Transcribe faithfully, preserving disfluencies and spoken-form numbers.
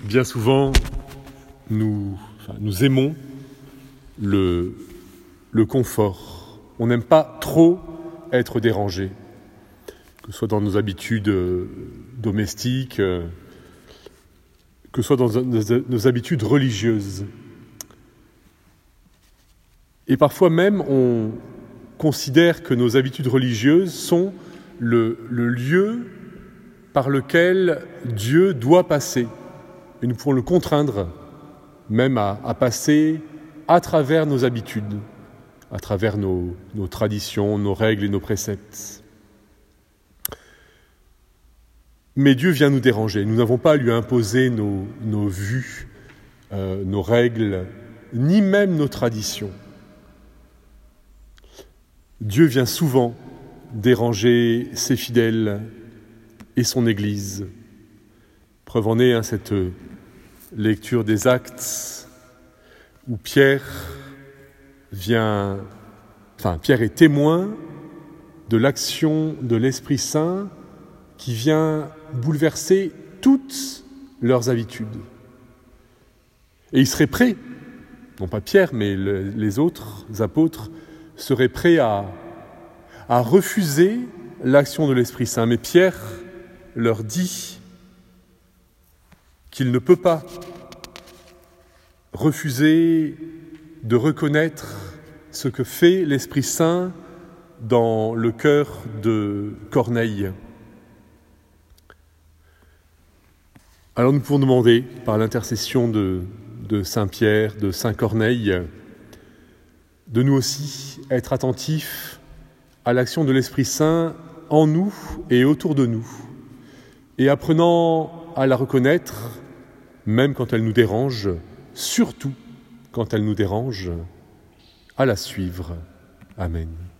Bien souvent, nous, enfin, nous aimons le, le confort. On n'aime pas trop être dérangé, que ce soit dans nos habitudes domestiques, que ce soit dans nos, nos habitudes religieuses. Et parfois même, on considère que nos habitudes religieuses sont le, le lieu par lequel Dieu doit passer. Et nous pouvons le contraindre même à, à passer à travers nos habitudes, à travers nos, nos traditions, nos règles et nos préceptes. Mais Dieu vient nous déranger. Nous n'avons pas à lui imposer nos, nos vues, euh, nos règles, ni même nos traditions. Dieu vient souvent déranger ses fidèles et son Église. Preuve en est hein, cette lecture des Actes où Pierre vient, enfin Pierre est témoin de l'action de l'Esprit Saint qui vient bouleverser toutes leurs habitudes. Et il serait prêt, non pas Pierre, mais le, les autres apôtres, seraient prêts à, à refuser l'action de l'Esprit Saint. Mais Pierre leur dit qu'il ne peut pas refuser de reconnaître ce que fait l'Esprit Saint dans le cœur de Corneille. Alors nous pouvons demander, par l'intercession de, de Saint Pierre, de Saint Corneille, de nous aussi être attentifs à l'action de l'Esprit Saint en nous et autour de nous, et apprenant à la reconnaître, même quand elle nous dérange, surtout quand elle nous dérange, à la suivre. Amen.